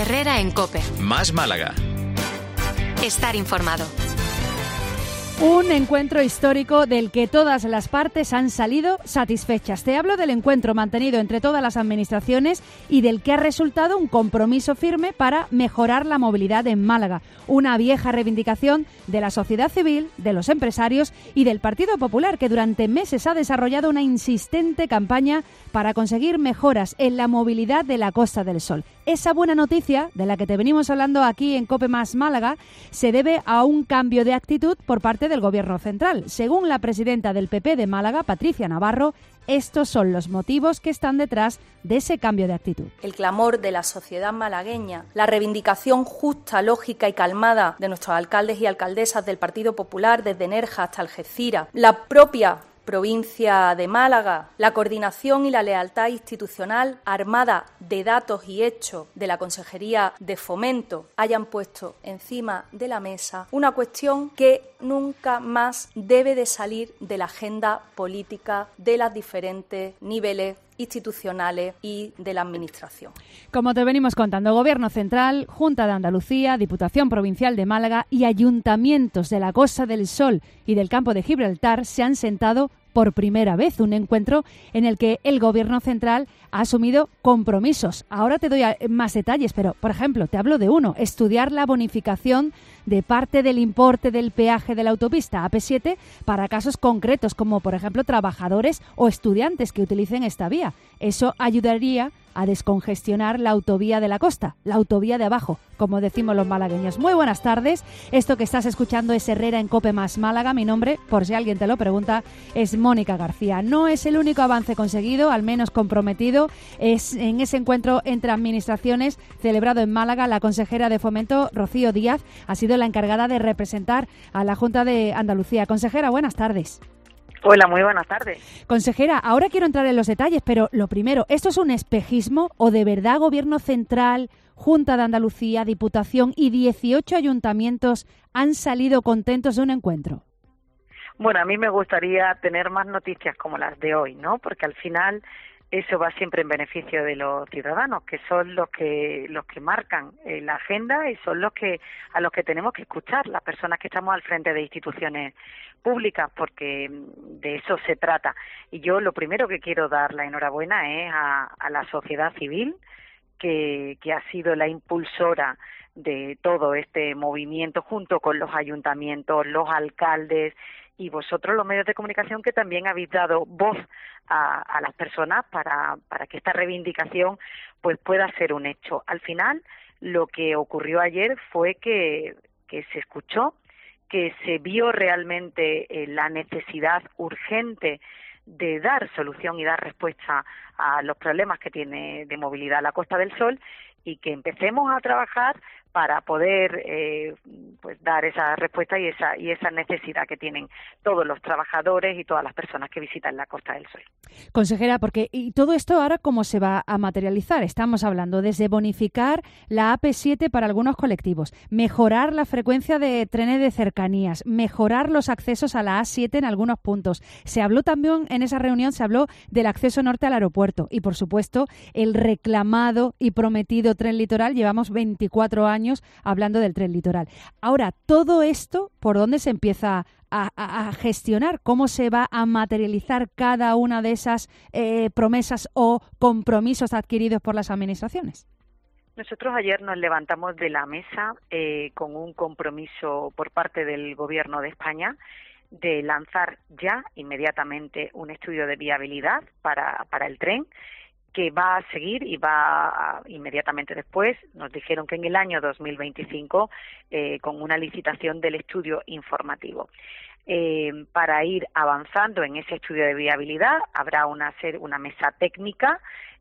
Herrera en COPE. Más Málaga. Estar informado. Un encuentro histórico del que todas las partes han salido satisfechas. Te hablo del encuentro mantenido entre todas las administraciones y del que ha resultado un compromiso firme para mejorar la movilidad en Málaga. Una vieja reivindicación de la sociedad civil, de los empresarios y del Partido Popular, que durante meses ha desarrollado una insistente campaña para conseguir mejoras en la movilidad de la Costa del Sol. Esa buena noticia, de la que te venimos hablando aquí en COPE Más Málaga, se debe a un cambio de actitud por parte del Gobierno central. Según la presidenta del PP de Málaga, Patricia Navarro, estos son los motivos que están detrás de ese cambio de actitud. El clamor de la sociedad malagueña, la reivindicación justa, lógica y calmada de nuestros alcaldes y alcaldesas del Partido Popular, desde Nerja hasta Algeciras, la propia provincia de Málaga, la coordinación y la lealtad institucional armada de datos y hechos de la Consejería de Fomento hayan puesto encima de la mesa una cuestión que nunca más debe de salir de la agenda política de los diferentes niveles institucionales y de la Administración. Como te venimos contando, Gobierno Central, Junta de Andalucía, Diputación Provincial de Málaga y ayuntamientos de la Costa del Sol y del Campo de Gibraltar se han sentado por primera vez, un encuentro en el que el Gobierno Central ha asumido compromisos. Ahora te doy más detalles, pero, por ejemplo, te hablo de uno: estudiar la bonificación de parte del importe del peaje de la autopista AP7 para casos concretos, como, por ejemplo, trabajadores o estudiantes que utilicen esta vía. Eso ayudaría a descongestionar la autovía de la costa, la autovía de abajo, como decimos los malagueños. Muy buenas tardes. Esto que estás escuchando es Herrera en COPE Más Málaga. Mi nombre, por si alguien te lo pregunta, es Mónica García. No es el único avance conseguido, al menos comprometido. Es en ese encuentro entre administraciones celebrado en Málaga. La consejera de Fomento, Rocío Díaz, ha sido la encargada de representar a la Junta de Andalucía. Consejera, buenas tardes. Hola, muy buenas tardes. Consejera, ahora quiero entrar en los detalles, pero lo primero, ¿esto es un espejismo o de verdad Gobierno Central, Junta de Andalucía, Diputación y 18 ayuntamientos han salido contentos de un encuentro? Bueno, a mí me gustaría tener más noticias como las de hoy, ¿no? Porque al final eso va siempre en beneficio de los ciudadanos, que son los que marcan la agenda y son a los que tenemos que escuchar, las personas que estamos al frente de instituciones públicas, porque de eso se trata. Y yo lo primero que quiero dar la enhorabuena es a la sociedad civil, que ha sido la impulsora de todo este movimiento, junto con los ayuntamientos, los alcaldes y vosotros, los medios de comunicación, que también habéis dado voz a las personas para que esta reivindicación pues pueda ser un hecho. Al final, lo que ocurrió ayer fue que se escuchó, que se vio realmente la necesidad urgente de dar solución y dar respuesta a los problemas que tiene de movilidad la Costa del Sol, y que empecemos a trabajar para poder pues dar esa respuesta y esa necesidad que tienen todos los trabajadores y todas las personas que visitan la Costa del Sol. Consejera, porque ¿y todo esto ahora cómo se va a materializar? Estamos hablando desde bonificar la AP7 para algunos colectivos, mejorar la frecuencia de trenes de cercanías, mejorar los accesos a la A7 en algunos puntos. Se habló también en esa reunión, se habló del acceso norte al aeropuerto y, por supuesto, el reclamado y prometido tren litoral. Llevamos 24 años hablando del tren litoral. Ahora, todo esto, ¿por dónde se empieza a gestionar? ¿Cómo se va a materializar cada una de esas promesas o compromisos adquiridos por las administraciones? Nosotros ayer nos levantamos de la mesa con un compromiso por parte del Gobierno de España de lanzar ya inmediatamente un estudio de viabilidad para el tren, que va a seguir y inmediatamente después. Nos dijeron que en el año 2025 con una licitación del estudio informativo. Para ir avanzando en ese estudio de viabilidad habrá una mesa técnica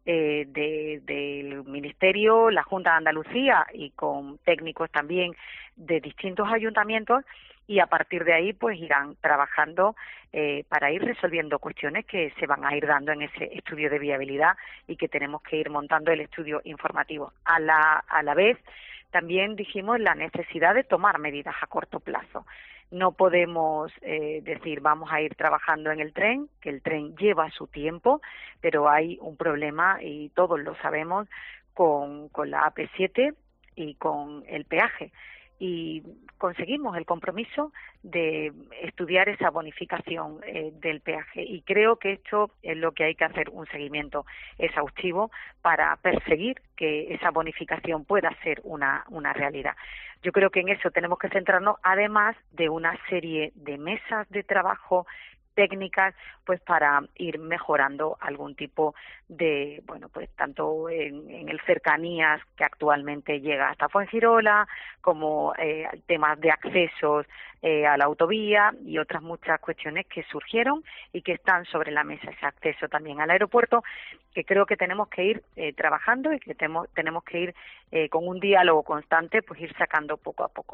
del Ministerio, la Junta de Andalucía y con técnicos también de distintos ayuntamientos, y a partir de ahí pues irán trabajando para ir resolviendo cuestiones que se van a ir dando en ese estudio de viabilidad y que tenemos que ir montando el estudio informativo. A la vez también dijimos la necesidad de tomar medidas a corto plazo. No podemos decir vamos a ir trabajando en el tren, que el tren lleva su tiempo, pero hay un problema y todos lo sabemos con la AP7, y con el peaje. Y conseguimos el compromiso de estudiar esa bonificación del peaje. Y creo que esto es lo que hay que hacer, un seguimiento exhaustivo para perseguir que esa bonificación pueda ser una realidad. Yo creo que en eso tenemos que centrarnos, además de una serie de mesas de trabajo técnicas, pues para ir mejorando algún tipo de, bueno, pues tanto en el cercanías que actualmente llega hasta Fuengirola, como temas de accesos a la autovía y otras muchas cuestiones que surgieron y que están sobre la mesa, ese acceso también al aeropuerto, que creo que tenemos que ir trabajando y que tenemos que ir con un diálogo constante, pues ir sacando poco a poco.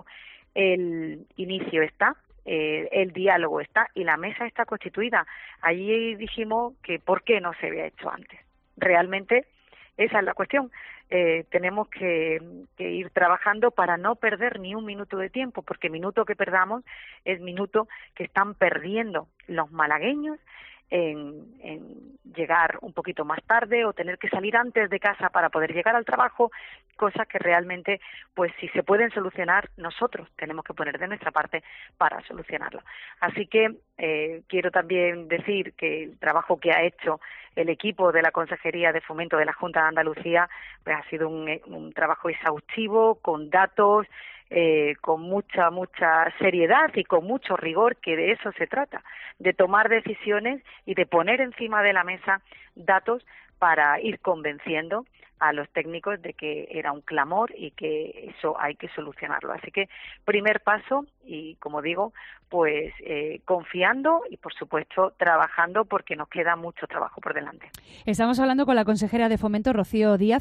El inicio está, el diálogo está y la mesa está constituida. Allí dijimos que ¿por qué no se había hecho antes? Realmente esa es la cuestión. Tenemos que ir trabajando para no perder ni un minuto de tiempo, porque minuto que perdamos es minuto que están perdiendo los malagueños en llegar un poquito más tarde o tener que salir antes de casa para poder llegar al trabajo, cosas que realmente, pues si se pueden solucionar, nosotros tenemos que poner de nuestra parte para solucionarlo. Así que quiero también decir que el trabajo que ha hecho el equipo de la Consejería de Fomento de la Junta de Andalucía pues ha sido un trabajo exhaustivo, con datos, con mucha seriedad y con mucho rigor, que de eso se trata, de tomar decisiones y de poner encima de la mesa datos para ir convenciendo a los técnicos de que era un clamor y que eso hay que solucionarlo. Así que primer paso y, como digo, pues confiando y, por supuesto, trabajando porque nos queda mucho trabajo por delante. Estamos hablando con la consejera de Fomento, Rocío Díaz.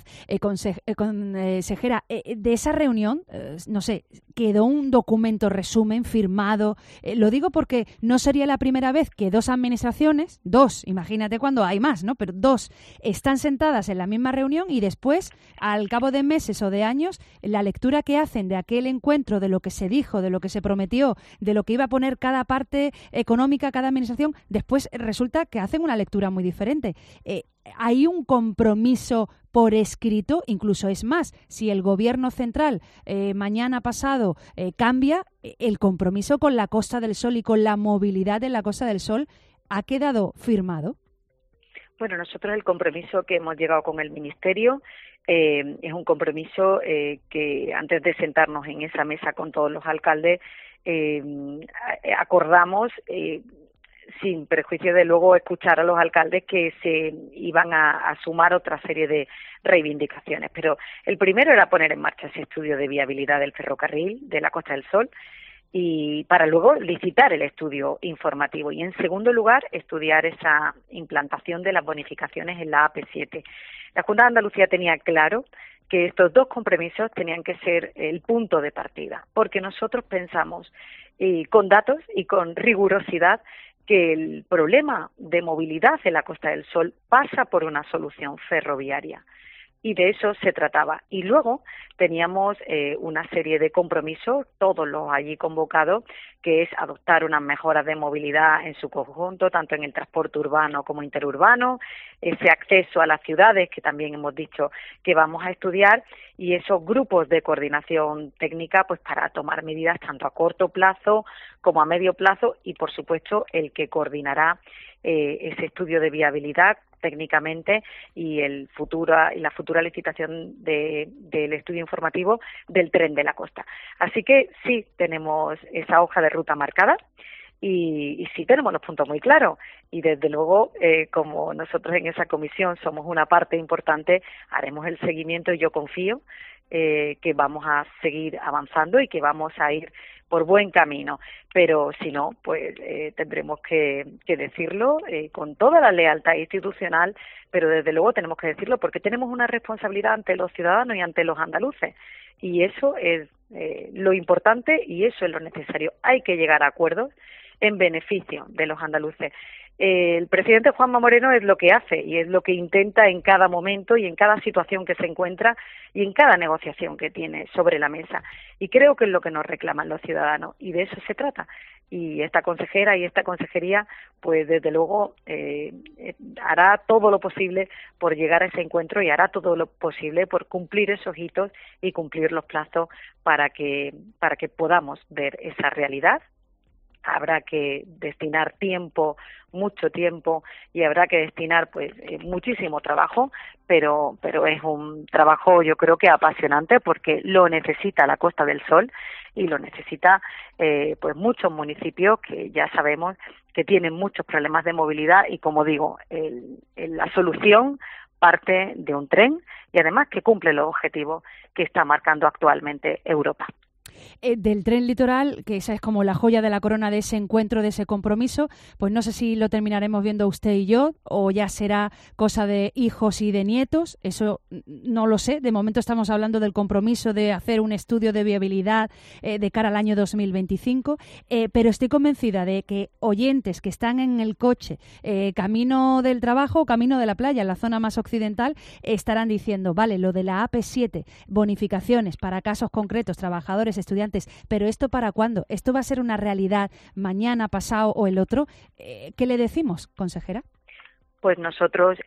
Consejera, de esa reunión, no sé, quedó un documento resumen firmado. Lo digo porque no sería la primera vez que dos administraciones, imagínate cuando hay más, ¿no? Pero dos están sentadas en la misma reunión y después, al cabo de meses o de años, la lectura que hacen de aquel encuentro, de lo que se dijo, de lo que se prometió, de lo que iba a poner cada parte económica, cada administración, después resulta que hacen una lectura muy diferente. Hay un compromiso por escrito, incluso es más, si el Gobierno central mañana pasado cambia, el compromiso con la Costa del Sol y con la movilidad en la Costa del Sol ha quedado firmado. Bueno, nosotros el compromiso que hemos llegado con el Ministerio es un compromiso que antes de sentarnos en esa mesa con todos los alcaldes acordamos, sin perjuicio de luego escuchar a los alcaldes, que se iban a sumar otra serie de reivindicaciones. Pero el primero era poner en marcha ese estudio de viabilidad del ferrocarril de la Costa del Sol, y para luego licitar el estudio informativo y, en segundo lugar, estudiar esa implantación de las bonificaciones en la AP7. La Junta de Andalucía tenía claro que estos dos compromisos tenían que ser el punto de partida, porque nosotros pensamos, con datos y con rigurosidad, que el problema de movilidad en la Costa del Sol pasa por una solución ferroviaria. Y de eso se trataba. Y luego teníamos una serie de compromisos, todos los allí convocados, que es adoptar unas mejoras de movilidad en su conjunto, tanto en el transporte urbano como interurbano, ese acceso a las ciudades, que también hemos dicho que vamos a estudiar, y esos grupos de coordinación técnica, pues para tomar medidas tanto a corto plazo como a medio plazo, y por supuesto el que coordinará ese estudio de viabilidad técnicamente y la futura licitación del estudio informativo del tren de la costa. Así que sí tenemos esa hoja de ruta marcada y sí tenemos los puntos muy claros, y desde luego como nosotros en esa comisión somos una parte importante, haremos el seguimiento y yo confío que vamos a seguir avanzando y que vamos a ir por buen camino, pero si no, pues tendremos que decirlo con toda la lealtad institucional, pero desde luego tenemos que decirlo porque tenemos una responsabilidad ante los ciudadanos y ante los andaluces, y eso es lo importante y eso es lo necesario. Hay que llegar a acuerdos en beneficio de los andaluces. el presidente Juanma Moreno es lo que hace y es lo que intenta en cada momento y en cada situación que se encuentra y en cada negociación que tiene sobre la mesa. Y creo que es lo que nos reclaman los ciudadanos y de eso se trata. Y esta consejera y esta consejería, pues desde luego hará todo lo posible por llegar a ese encuentro y hará todo lo posible por cumplir esos hitos y cumplir los plazos para que podamos ver esa realidad. Habrá que destinar tiempo, mucho tiempo, y habrá que destinar pues muchísimo trabajo, pero es un trabajo yo creo que apasionante porque lo necesita la Costa del Sol y lo necesita pues muchos municipios que ya sabemos que tienen muchos problemas de movilidad y como digo, la solución parte de un tren y además que cumple los objetivos que está marcando actualmente Europa. Del tren litoral, que esa es como la joya de la corona de ese encuentro, de ese compromiso, pues no sé si lo terminaremos viendo usted y yo o ya será cosa de hijos y de nietos, eso no lo sé. De momento estamos hablando del compromiso de hacer un estudio de viabilidad de cara al año 2025, pero estoy convencida de que oyentes que están en el coche camino del trabajo o camino de la playa, en la zona más occidental, estarán diciendo, vale, lo de la AP7, bonificaciones para casos concretos, trabajadores, estudiantes, pero ¿esto para cuándo? ¿Esto va a ser una realidad mañana, pasado o el otro? ¿Qué le decimos, consejera? Pues nosotros,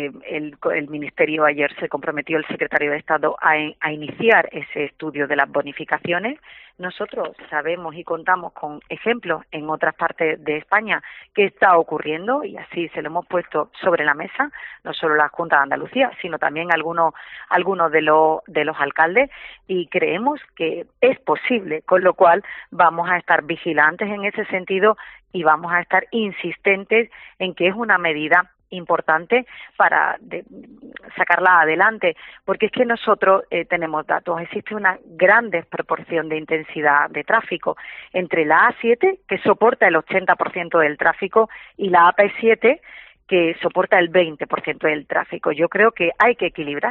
el Ministerio ayer se comprometió, el secretario de Estado, a iniciar ese estudio de las bonificaciones. Nosotros sabemos y contamos con ejemplos en otras partes de España que está ocurriendo y así se lo hemos puesto sobre la mesa, no solo la Junta de Andalucía, sino también algunos de los alcaldes y creemos que es posible, con lo cual vamos a estar vigilantes en ese sentido y vamos a estar insistentes en que es una medida importante para sacarla adelante, porque es que nosotros tenemos datos, existe una gran desproporción de intensidad de tráfico entre la A7, que soporta el 80% del tráfico, y la AP7, que soporta el 20% del tráfico. Yo creo que hay que equilibrar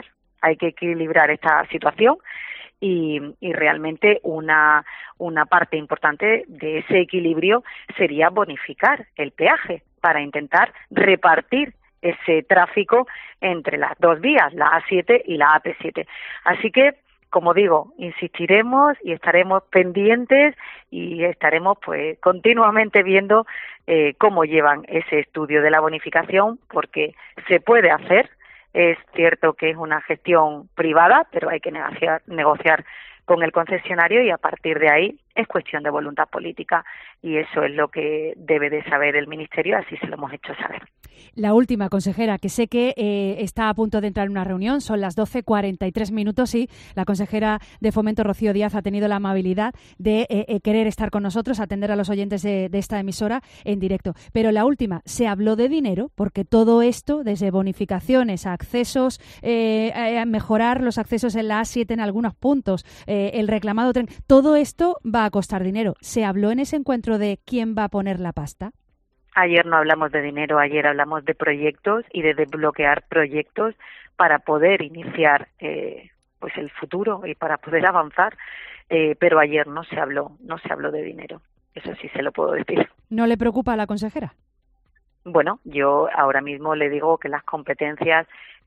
esta situación y realmente una parte importante de ese equilibrio sería bonificar el peaje para intentar repartir ese tráfico entre las dos vías, la A7 y la AP7. Así que, como digo, insistiremos y estaremos pendientes y estaremos pues continuamente viendo cómo llevan ese estudio de la bonificación, porque se puede hacer. Es cierto que es una gestión privada, pero hay que negociar con el concesionario y a partir de ahí es cuestión de voluntad política y eso es lo que debe de saber el Ministerio, así se lo hemos hecho saber. La última, consejera, que sé que está a punto de entrar en una reunión, son las 12:43 y la consejera de Fomento, Rocío Díaz, ha tenido la amabilidad de querer estar con nosotros, atender a los oyentes de esta emisora en directo. Pero la última, se habló de dinero, porque todo esto, desde bonificaciones a accesos, a mejorar los accesos en la A7 en algunos puntos, el reclamado tren, todo esto va a costar dinero. ¿Se habló en ese encuentro de quién va a poner la pasta? Ayer no hablamos de dinero, ayer hablamos de proyectos y de desbloquear proyectos para poder iniciar pues el futuro y para poder avanzar, pero ayer no se habló de dinero, eso sí se lo puedo decir. ¿No le preocupa a la consejera? Bueno, yo ahora mismo le digo que las competencias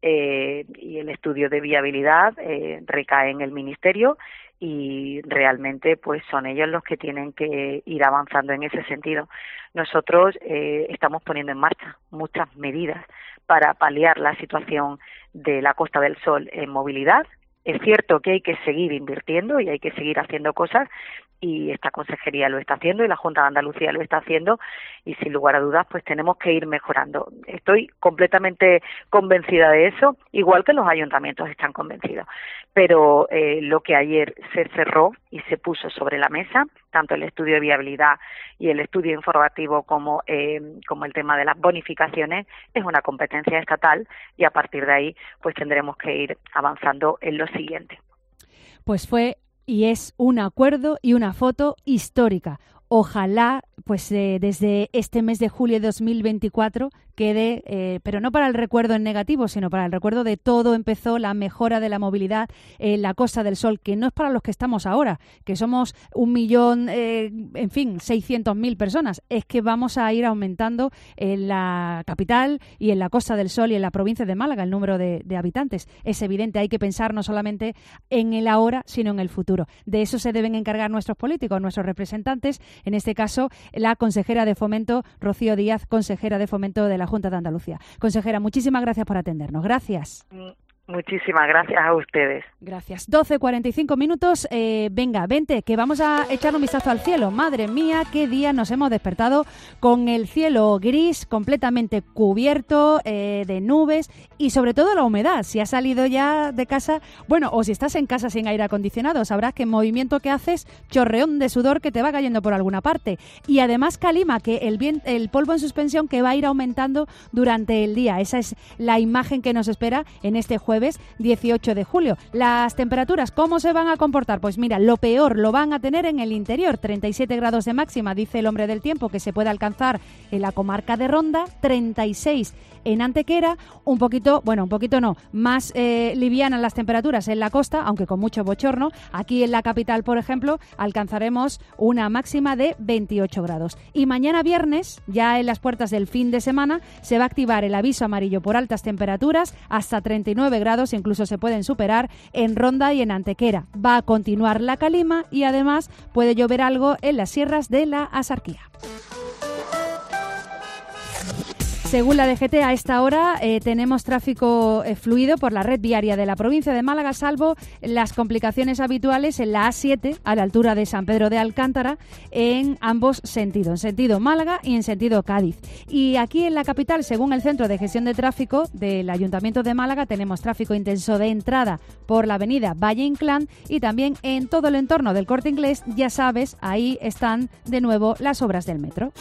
y el estudio de viabilidad recae en el Ministerio y realmente pues son ellos los que tienen que ir avanzando en ese sentido. Nosotros estamos poniendo en marcha muchas medidas para paliar la situación de la Costa del Sol en movilidad. Es cierto que hay que seguir invirtiendo y hay que seguir haciendo cosas y esta consejería lo está haciendo y la Junta de Andalucía lo está haciendo y sin lugar a dudas pues tenemos que ir mejorando. Estoy completamente convencida de eso, igual que los ayuntamientos están convencidos. Pero lo que ayer se cerró y se puso sobre la mesa, tanto el estudio de viabilidad y el estudio informativo como el tema de las bonificaciones, es una competencia estatal y a partir de ahí pues tendremos que ir avanzando en lo siguiente. Pues fue y es un acuerdo y una foto histórica. Ojalá desde este mes de julio de 2024 quede, pero no para el recuerdo en negativo, sino para el recuerdo de todo empezó, la mejora de la movilidad en la Costa del Sol, que no es para los que estamos ahora, que somos 600.000 personas. Es que vamos a ir aumentando en la capital y en la Costa del Sol y en la provincia de Málaga el número de habitantes. Es evidente, hay que pensar no solamente en el ahora, sino en el futuro. De eso se deben encargar nuestros políticos, nuestros representantes, en este caso la consejera de Fomento, Rocío Díaz, consejera de Fomento de la Junta de Andalucía. Consejera, muchísimas gracias por atendernos. Gracias. Muchísimas gracias a ustedes. Gracias. 12:45 minutos. Venga, vente, que vamos a echar un vistazo al cielo. Madre mía, qué día nos hemos despertado con el cielo gris, completamente cubierto de nubes y sobre todo la humedad. Si has salido ya de casa, bueno, o si estás en casa sin aire acondicionado, sabrás que el movimiento que haces, chorreón de sudor que te va cayendo por alguna parte. Y además calima, que el polvo en suspensión que va a ir aumentando durante el día. Esa es la imagen que nos espera en este jueves 18 de julio. Las temperaturas, ¿cómo se van a comportar? Pues mira, lo peor lo van a tener en el interior, 37 grados de máxima, dice el hombre del tiempo, que se puede alcanzar en la comarca de Ronda, 36 en Antequera, un poquito no, más livianas las temperaturas en la costa, aunque con mucho bochorno. Aquí en la capital, por ejemplo, alcanzaremos una máxima de 28 grados. Y mañana viernes, ya en las puertas del fin de semana, se va a activar el aviso amarillo por altas temperaturas, hasta 39 grados, incluso se pueden superar en Ronda y en Antequera. Va a continuar la calima y además puede llover algo en las sierras de la Axarquía. Según la DGT, a esta hora tenemos tráfico fluido por la red viaria de la provincia de Málaga, salvo las complicaciones habituales en la A7, a la altura de San Pedro de Alcántara, en ambos sentidos, en sentido Málaga y en sentido Cádiz. Y aquí en la capital, según el Centro de Gestión de Tráfico del Ayuntamiento de Málaga, tenemos tráfico intenso de entrada por la avenida Valle Inclán y también en todo el entorno del Corte Inglés. Ya sabes, ahí están de nuevo las obras del metro.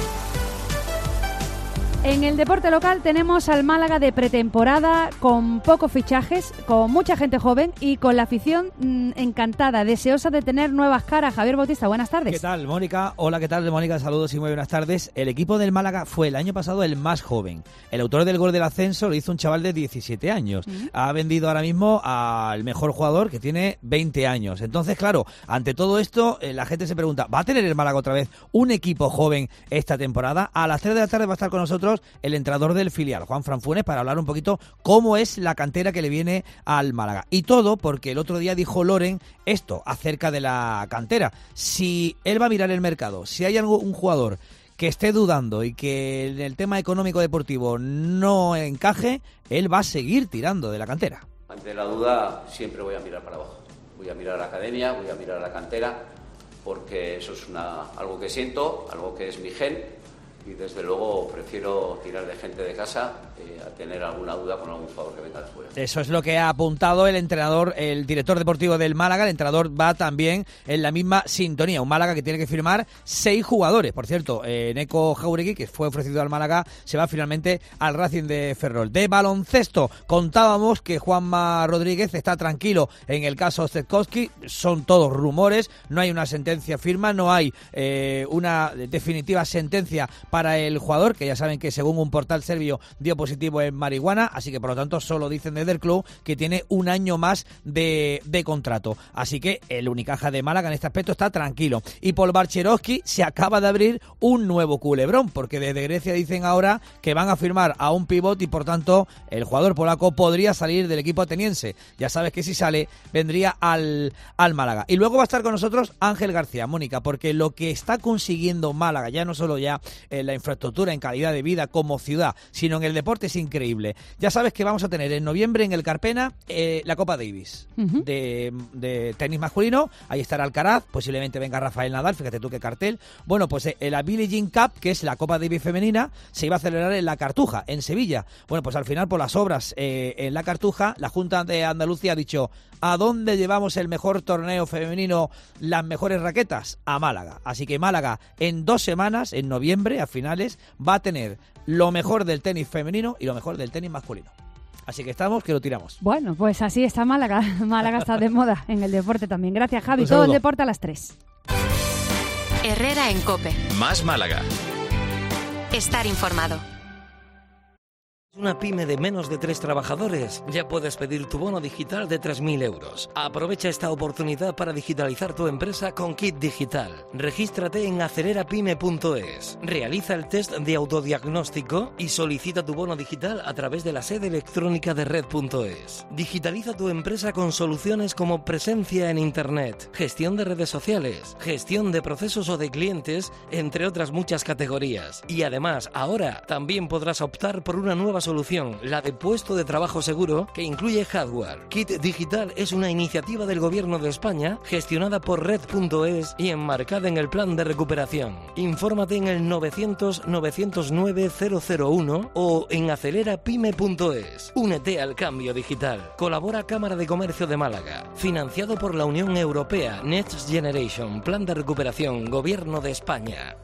En el deporte local tenemos al Málaga de pretemporada con pocos fichajes, con mucha gente joven y con la afición encantada, deseosa de tener nuevas caras. Javier Bautista, buenas tardes. ¿Qué tal, Mónica? Hola, ¿qué tal, Mónica? Saludos y muy buenas tardes. El equipo del Málaga fue el año pasado el más joven. El autor del gol del ascenso lo hizo un chaval de 17 años. Ha vendido ahora mismo al mejor jugador, que tiene 20 años. Entonces, claro, ante todo esto, la gente se pregunta, ¿va a tener el Málaga otra vez un equipo joven esta temporada? A las 3 de la tarde va a estar con nosotros el entrenador del filial, Juan Franfunes, para hablar un poquito cómo es la cantera que le viene al Málaga. Y todo porque el otro día dijo Loren esto acerca de la cantera. Si él va a mirar el mercado, si hay un jugador que esté dudando y que en el tema económico deportivo no encaje, él va a seguir tirando de la cantera. Ante la duda siempre voy a mirar para abajo. Voy a mirar a la academia, voy a mirar a la cantera, porque eso es algo que siento, algo que es mi gen. Y desde luego prefiero tirar de gente de casa a tener alguna duda con algún jugador que venga de fuera. Eso es lo que ha apuntado el entrenador, el director deportivo del Málaga. El entrenador va también en la misma sintonía. Un Málaga que tiene que firmar 6 jugadores. Por cierto, Neko Jauregui, que fue ofrecido al Málaga, se va finalmente al Racing de Ferrol. De baloncesto, contábamos que Juanma Rodríguez está tranquilo en el caso Ostekowski. Son todos rumores, no hay una sentencia firme, no hay una definitiva sentencia para el jugador, que ya saben que según un portal serbio dio positivo en marihuana, así que por lo tanto solo dicen desde el club que tiene un año más de contrato. Así que el Unicaja de Málaga en este aspecto está tranquilo. Y Paul Barcherovsky se acaba de abrir un nuevo culebrón, porque desde Grecia dicen ahora que van a firmar a un pívot y por tanto el jugador polaco podría salir del equipo ateniense. Ya sabes que si sale vendría al Málaga. Y luego va a estar con nosotros Ángel García, Mónica, porque lo que está consiguiendo Málaga, ya no solo ya la infraestructura en calidad de vida como ciudad, sino en el deporte, es increíble. Ya sabes que vamos a tener en noviembre en el Carpena la Copa Davis de tenis masculino. Ahí estará Alcaraz, posiblemente venga Rafael Nadal, fíjate tú qué cartel. Bueno, pues la Billie Jean Cup, que es la Copa Davis femenina, se iba a celebrar en la Cartuja, en Sevilla. Bueno, pues al final por las obras en la Cartuja, la Junta de Andalucía ha dicho: ¿a dónde llevamos el mejor torneo femenino, las mejores raquetas? A Málaga. Así que Málaga en 2 semanas, en noviembre, a finales, va a tener lo mejor del tenis femenino y lo mejor del tenis masculino. Así que estamos, que lo tiramos. Bueno, pues así está Málaga. Málaga está de moda en el deporte también. Gracias, Javi. Todo el deporte a las 3. Herrera en COPE. Más Málaga. Estar informado. Una pyme de menos de 3 trabajadores, ya puedes pedir tu bono digital de 3.000 euros. Aprovecha esta oportunidad para digitalizar tu empresa con Kit Digital. Regístrate en acelerapyme.es. Realiza el test de autodiagnóstico y solicita tu bono digital a través de la sede electrónica de red.es. Digitaliza tu empresa con soluciones como presencia en Internet, gestión de redes sociales, gestión de procesos o de clientes, entre otras muchas categorías. Y además, ahora también podrás optar por una nueva solución, la de puesto de trabajo seguro, que incluye hardware. Kit Digital es una iniciativa del Gobierno de España gestionada por red.es y enmarcada en el plan de recuperación. Infórmate en el 900-909-001 o en acelerapyme.es. Únete al cambio digital. Colabora Cámara de Comercio de Málaga. Financiado por la Unión Europea, Next Generation, Plan de Recuperación, Gobierno de España.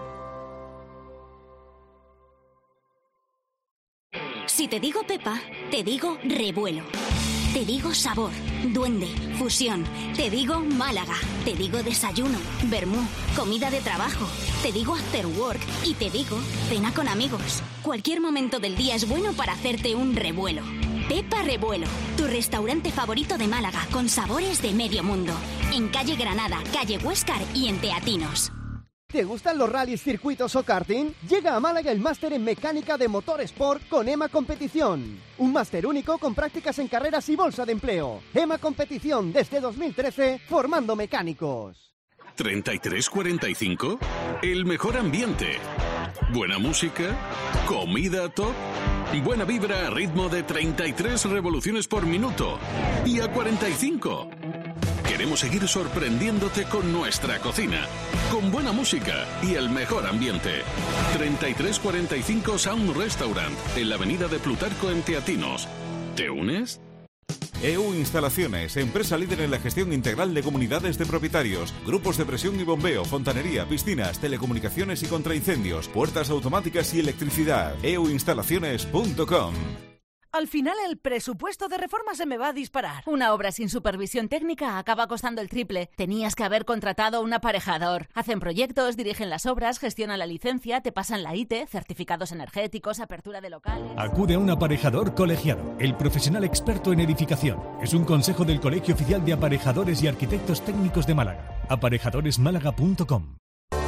Si te digo Pepa, te digo revuelo. Te digo sabor, duende, fusión. Te digo Málaga. Te digo desayuno, vermú, comida de trabajo. Te digo after work y te digo cena con amigos. Cualquier momento del día es bueno para hacerte un revuelo. Pepa Revuelo, tu restaurante favorito de Málaga con sabores de medio mundo. En calle Granada, calle Huéscar y en Teatinos. ¿Te gustan los rallies, circuitos o karting? Llega a Málaga el máster en mecánica de motor Sport con EMA Competición. Un máster único con prácticas en carreras y bolsa de empleo. EMA Competición desde 2013, formando mecánicos. 33-45, el mejor ambiente. Buena música, comida top, buena vibra a ritmo de 33 revoluciones por minuto y a 45. Queremos seguir sorprendiéndote con nuestra cocina, con buena música y el mejor ambiente. 3345 Sound Restaurant, en la avenida de Plutarco en Teatinos. ¿Te unes? EU Instalaciones, empresa líder en la gestión integral de comunidades de propietarios, grupos de presión y bombeo, fontanería, piscinas, telecomunicaciones y contraincendios, puertas automáticas y electricidad. euinstalaciones.com. Al final el presupuesto de reforma se me va a disparar. Una obra sin supervisión técnica acaba costando el triple. Tenías que haber contratado un aparejador. Hacen proyectos, dirigen las obras, gestionan la licencia, te pasan la IT, certificados energéticos, apertura de locales... Acude a un aparejador colegiado, el profesional experto en edificación. Es un consejo del Colegio Oficial de Aparejadores y Arquitectos Técnicos de Málaga. Aparejadoresmálaga.com.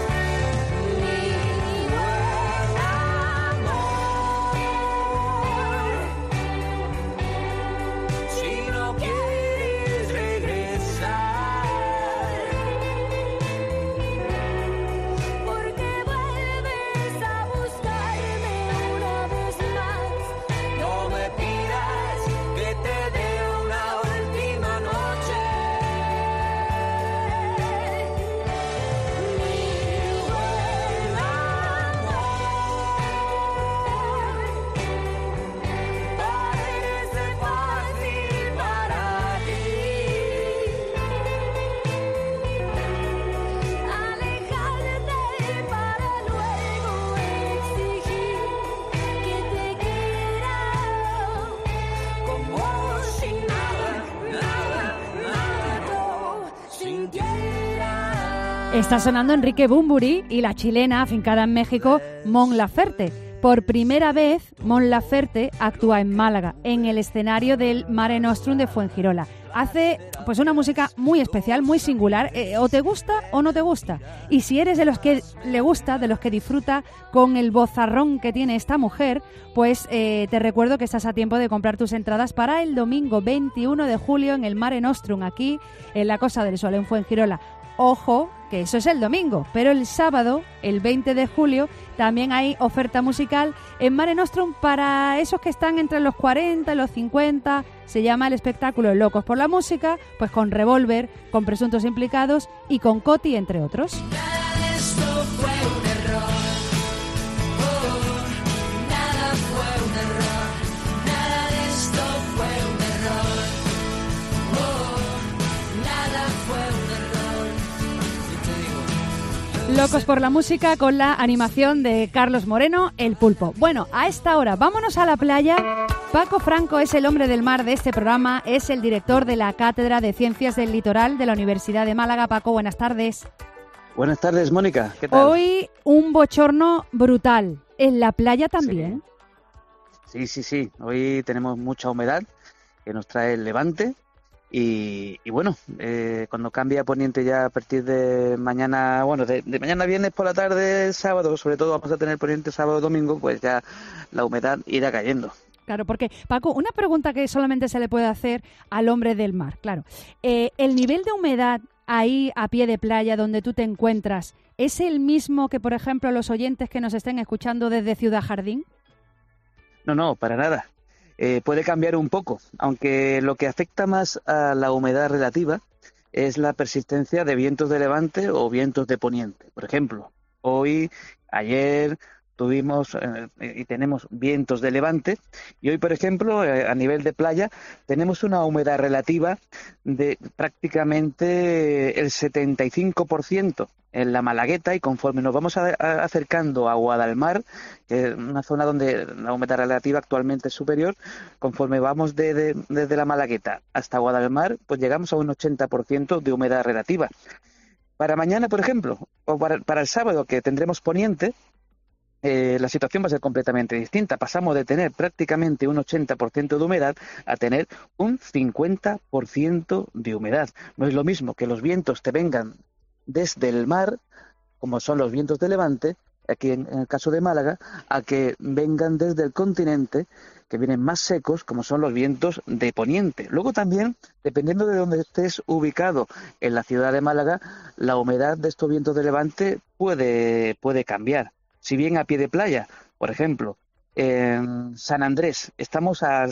Está sonando Enrique Bunbury y la chilena afincada en México, Mon Laferte. Por primera vez, Mon Laferte actúa en Málaga, en el escenario del Mare Nostrum de Fuengirola. Hace pues una música muy especial, muy singular, o te gusta o no te gusta. Y si eres de los que le gusta, de los que disfruta con el vozarrón que tiene esta mujer, pues te recuerdo que estás a tiempo de comprar tus entradas para el domingo 21 de julio en el Mare Nostrum, aquí en la Costa del Sol, en Fuengirola. Ojo, que eso es el domingo, pero el sábado, el 20 de julio, también hay oferta musical en Mare Nostrum para esos que están entre los 40 y los 50. Se llama el espectáculo Locos por la Música, pues con Revolver, con Presuntos Implicados y con Coti, entre otros. Locos por la Música con la animación de Carlos Moreno, El Pulpo. Bueno, a esta hora vámonos a la playa. Paco Franco es el hombre del mar de este programa, es el director de la Cátedra de Ciencias del Litoral de la Universidad de Málaga. Paco, buenas tardes. Buenas tardes, Mónica. ¿Qué tal? Hoy un bochorno brutal. ¿En la playa también? Sí. Hoy tenemos mucha humedad que nos trae el levante y bueno, cuando cambia poniente ya a partir de mañana, bueno, de mañana viernes por la tarde, sábado, sobre todo vamos a tener poniente sábado, domingo, pues ya la humedad irá cayendo. Claro, porque, Paco, una pregunta que solamente se le puede hacer al hombre del mar, claro. ¿El nivel de humedad ahí a pie de playa donde tú te encuentras es el mismo que, por ejemplo, los oyentes que nos estén escuchando desde Ciudad Jardín? No, para nada. Puede cambiar un poco, aunque lo que afecta más a la humedad relativa es la persistencia de vientos de levante o vientos de poniente. Por ejemplo, ayer tuvimos y tenemos vientos de levante y hoy, por ejemplo, a nivel de playa tenemos una humedad relativa de prácticamente el 75% en la Malagueta, y conforme nos vamos acercando a Guadalmar, que es una zona donde la humedad relativa actualmente es superior, conforme vamos desde la Malagueta hasta Guadalmar, pues llegamos a un 80% de humedad relativa. Para mañana, por ejemplo, o para el sábado, que tendremos poniente, la situación va a ser completamente distinta. Pasamos de tener prácticamente un 80% de humedad a tener un 50% de humedad. No es lo mismo que los vientos te vengan desde el mar, como son los vientos de levante, aquí en el caso de Málaga, a que vengan desde el continente, que vienen más secos, como son los vientos de poniente. Luego también, dependiendo de dónde estés ubicado en la ciudad de Málaga, la humedad de estos vientos de levante puede cambiar. Si bien a pie de playa, por ejemplo, en San Andrés estamos al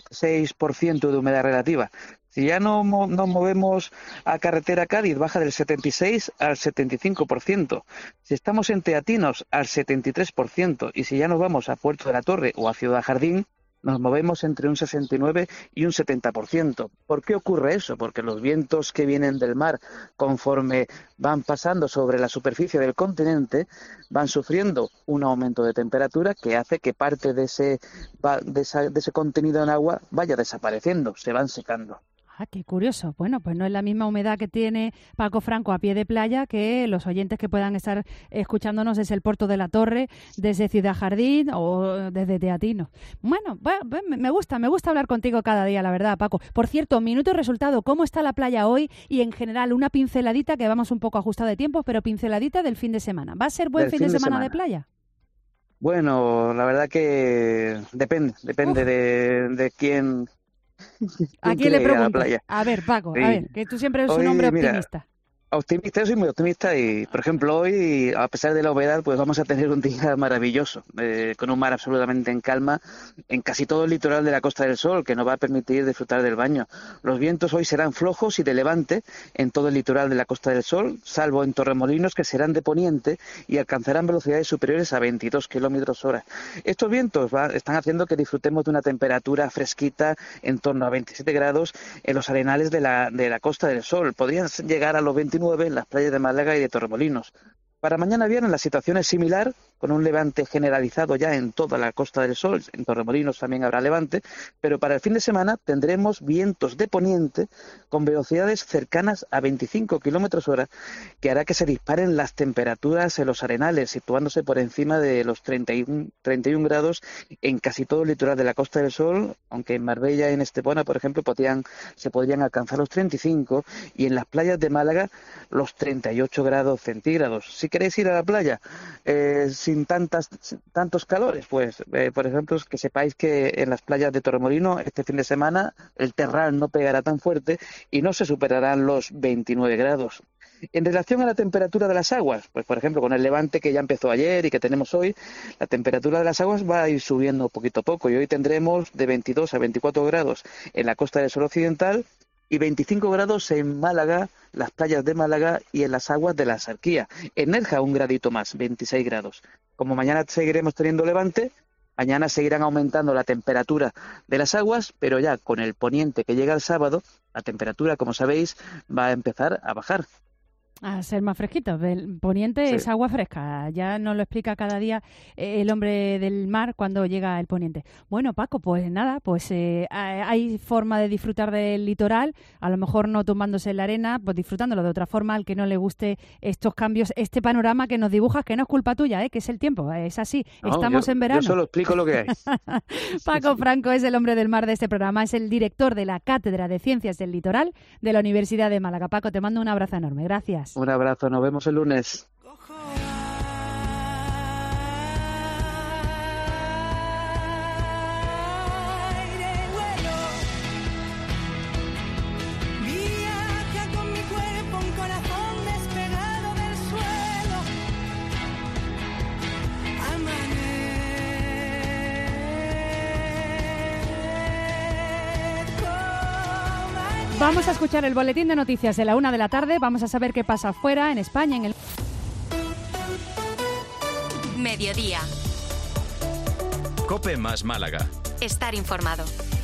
76% de humedad relativa. Si ya nos movemos a carretera Cádiz, baja del 76 al 75%. Si estamos en Teatinos, al 73%. Y si ya nos vamos a Puerto de la Torre o a Ciudad Jardín, nos movemos entre un 69 y un 70%. ¿Por qué ocurre eso? Porque los vientos que vienen del mar, conforme van pasando sobre la superficie del continente, van sufriendo un aumento de temperatura que hace que parte de ese contenido en agua vaya desapareciendo, se van secando. Ah, qué curioso. Bueno, pues no es la misma humedad que tiene Paco Franco a pie de playa que los oyentes que puedan estar escuchándonos desde el Puerto de la Torre, desde Ciudad Jardín o desde Teatino. Bueno, me gusta hablar contigo cada día, la verdad, Paco. Por cierto, minuto y resultado, ¿cómo está la playa hoy? Y en general, una pinceladita, que vamos un poco ajustado de tiempo, pero pinceladita del fin de semana. ¿Va a ser buen fin de semana de playa? Bueno, la verdad que depende de quién... ¿A quién le pregunto? A ver, Paco, sí. A ver, que tú siempre eres un hombre optimista. Mira, optimista, yo soy muy optimista y, por ejemplo, hoy, a pesar de la humedad, pues vamos a tener un día maravilloso, con un mar absolutamente en calma en casi todo el litoral de la Costa del Sol, que nos va a permitir disfrutar del baño. Los vientos hoy serán flojos y de levante en todo el litoral de la Costa del Sol, salvo en Torremolinos, que serán de poniente y alcanzarán velocidades superiores a 22 kilómetros hora. Estos vientos están haciendo que disfrutemos de una temperatura fresquita en torno a 27 grados en los arenales de la Costa del Sol. Podrían llegar a los 29 en las playas de Málaga y de Torremolinos. Para mañana viernes la situación es similar, con un levante generalizado ya en toda la Costa del Sol. En Torremolinos también habrá levante, pero para el fin de semana tendremos vientos de poniente con velocidades cercanas a 25 kilómetros hora, que hará que se disparen las temperaturas en los arenales, situándose por encima de los 31 grados en casi todo el litoral de la Costa del Sol, aunque en Marbella y en Estepona, por ejemplo, se podrían alcanzar los 35, y en las playas de Málaga los 38 grados centígrados. Si queréis ir a la playa sin tantos calores, pues por ejemplo, que sepáis que en las playas de Torremolino este fin de semana el terral no pegará tan fuerte y no se superarán los 29 grados. En relación a la temperatura de las aguas, pues por ejemplo con el levante que ya empezó ayer y que tenemos hoy, la temperatura de las aguas va a ir subiendo poquito a poco y hoy tendremos de 22 a 24 grados en la Costa del Sol Occidental y 25 grados en Málaga, las playas de Málaga y en las aguas de la Axarquía. En Nerja un gradito más, 26 grados. Como mañana seguiremos teniendo levante, mañana seguirán aumentando la temperatura de las aguas, pero ya con el poniente que llega el sábado, la temperatura, como sabéis, va a empezar a bajar. A ser más fresquito. El poniente es agua fresca. Ya nos lo explica cada día el hombre del mar cuando llega el poniente. Bueno, Paco, pues nada, pues hay forma de disfrutar del litoral, a lo mejor no tumbándose en la arena, pues disfrutándolo de otra forma, al que no le guste estos cambios, este panorama que nos dibujas, que no es culpa tuya, que es el tiempo, es así. No, estamos en verano. Yo solo explico lo que hay. Paco Franco es el hombre del mar de este programa, es el director de la Cátedra de Ciencias del Litoral de la Universidad de Málaga. Paco, te mando un abrazo enorme. Gracias. Un abrazo, nos vemos el lunes. Vamos a escuchar el boletín de noticias de la 1 de la tarde. Vamos a saber qué pasa afuera, en España, en el... Mediodía. COPE más Málaga. Estar informado.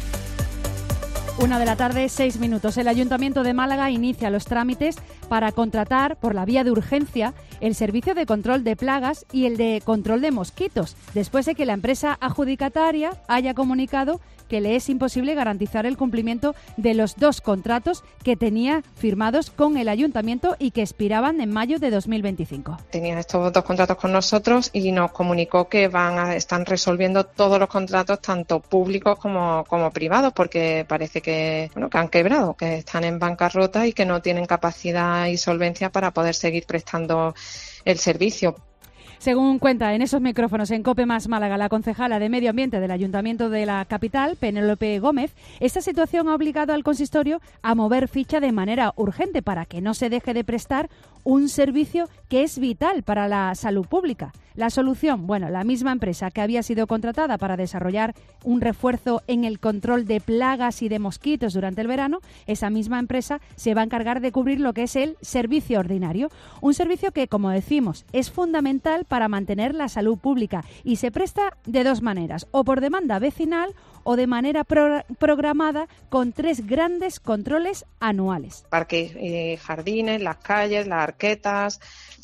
1 de la tarde, 6 minutos. El Ayuntamiento de Málaga inicia los trámites para contratar, por la vía de urgencia, el servicio de control de plagas y el de control de mosquitos, después de que la empresa adjudicataria haya comunicado que le es imposible garantizar el cumplimiento de los 2 contratos que tenía firmados con el Ayuntamiento y que expiraban en mayo de 2025. Tenían estos 2 contratos con nosotros y nos comunicó que están resolviendo todos los contratos, tanto públicos como privados, porque parece que han quebrado, que están en bancarrota y que no tienen capacidad y solvencia para poder seguir prestando el servicio. Según cuenta en esos micrófonos en COPE más Málaga la concejala de Medio Ambiente del Ayuntamiento de la capital, Penélope Gómez, esta situación ha obligado al consistorio a mover ficha de manera urgente para que no se deje de prestar un servicio que es vital para la salud pública. La solución, la misma empresa que había sido contratada para desarrollar un refuerzo en el control de plagas y de mosquitos durante el verano, esa misma empresa se va a encargar de cubrir lo que es el servicio ordinario. Un servicio que, como decimos, es fundamental para mantener la salud pública y se presta de 2 maneras, o por demanda vecinal o de manera programada con 3 grandes controles anuales. Parques, jardines, las calles, las arquetas,